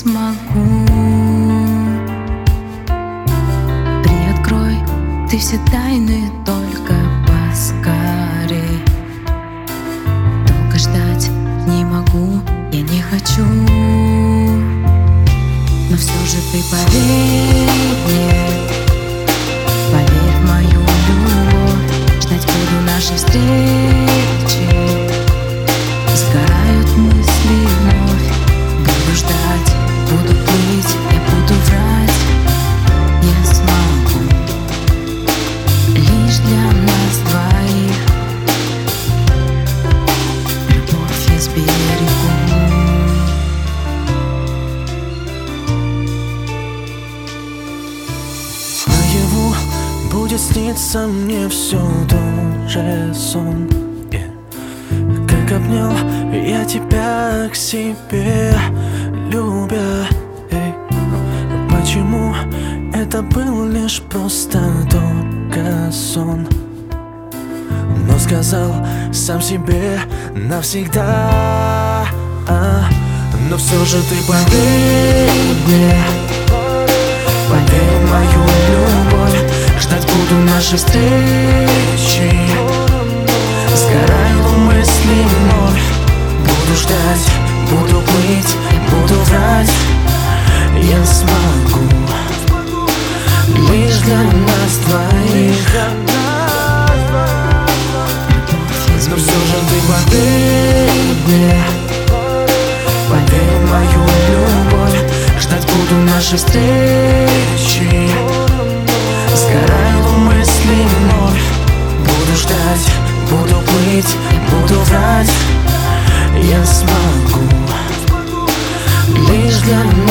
смогу. Приоткрой ты все тайны, только поскорей. Долго ждать не могу, я не хочу. Но все же ты поверь мне, поверь в мою любовь. Ждать буду нашей встречи. Сгорают мысли вновь. Буду ждать, буду плыть, я буду врать. Я смогу лишь для нас двоих. Любовь я сберегу. Наяву будет сниться мне все тот же сон. Как обнял я тебя к себе, любя. Почему это был лишь просто только сон? Но сказал сам себе навсегда. Но все же ты поверь мне, поверь в мою любовь. Ждать буду нашей встречи. Сгорают мысли вновь. Буду ждать, буду плыть, буду врать. Я смогу лишь для нас двоих. Но все же ты поверь мне, поверь в мою любовь. Ждать буду нашей встречи. Сгорают мысли вновь. Буду ждать, буду плыть, буду врать. Я смогу лишь для нас.